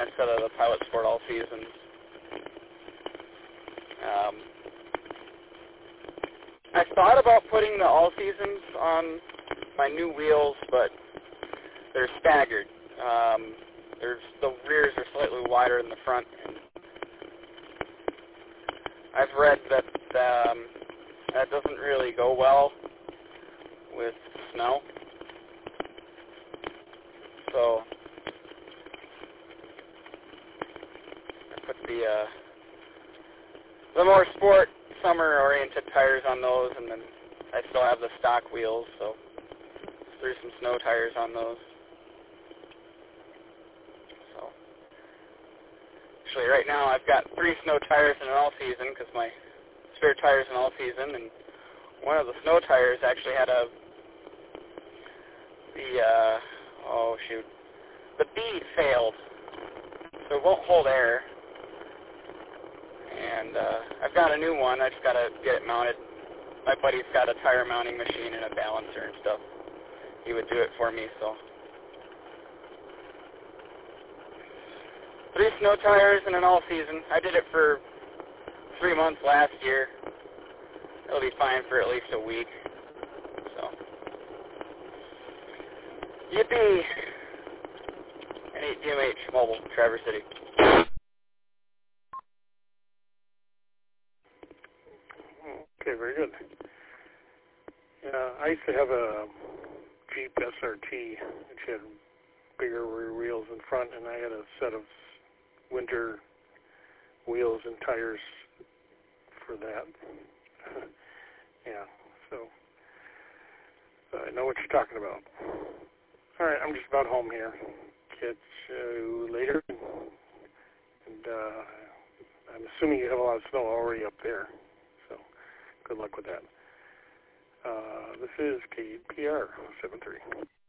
instead of the Pilot Sport All Seasons. I thought about putting the All Seasons on my new wheels, but they're staggered. The rears are slightly wider than the front. I've read that that doesn't really go well with snow. So I put the more sport, summer-oriented tires on those, and then I still have the stock wheels, so threw some snow tires on those. So actually, right now I've got 3 snow tires in an all-season because my spare tire's an all-season, and one of the snow tires actually had the bead failed, so it won't hold air. And I've got a new one. I just got to get it mounted. My buddy's got a tire mounting machine and a balancer and stuff. He would do it for me, so. 3 snow tires and an all-season. I did it for 3 months last year. It'll be fine for at least a week. So. Yippee! N8DMH Mobile, Traverse City. Okay, very good. I used to have a Jeep SRT, which had bigger rear wheels in front, and I had a set of winter wheels and tires for that. Yeah, so I know what you're talking about. All right, I'm just about home here. Catch you later. And I'm assuming you have a lot of snow already up there. So good luck with that. This is KPR 73.